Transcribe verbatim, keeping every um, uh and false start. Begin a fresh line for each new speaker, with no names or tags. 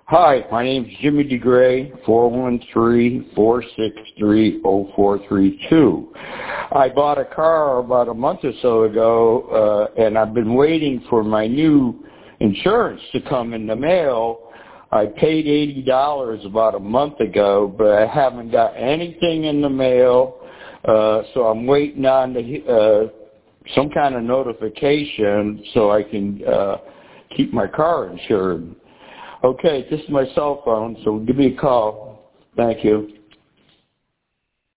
Hi, my name's Jimmy DeGray, four one three, four six three, zero four three two. I bought a car about a month or so ago, uh, and I've been waiting for my new insurance to come in the mail. I paid eighty dollars about a month ago, but I haven't got anything in the mail, uh, so I'm waiting on the, uh, some kind of notification so I can uh, keep my car insured. Okay, this is my cell phone, so give me a call. Thank you.